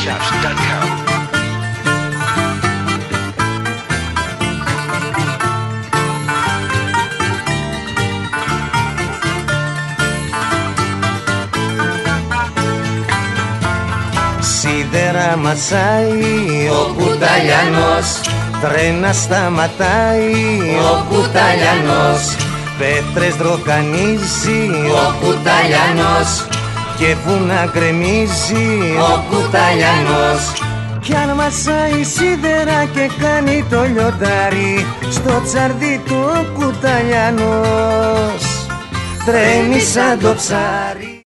DJSouth.com. Σίδερα μασάει ο Κουταλιανός, τρένα σταματάει ο Κουταλιανός, πέτρες δροκανίζει ο Κουταλιανός και βουνά γκρεμίζει ο Κουταλιανός. Κι αν μασάει σίδερα και κάνει το λιοντάρι, στο τσαρδί του ο Κουταλιανός τρέμει σαν το ψάρι.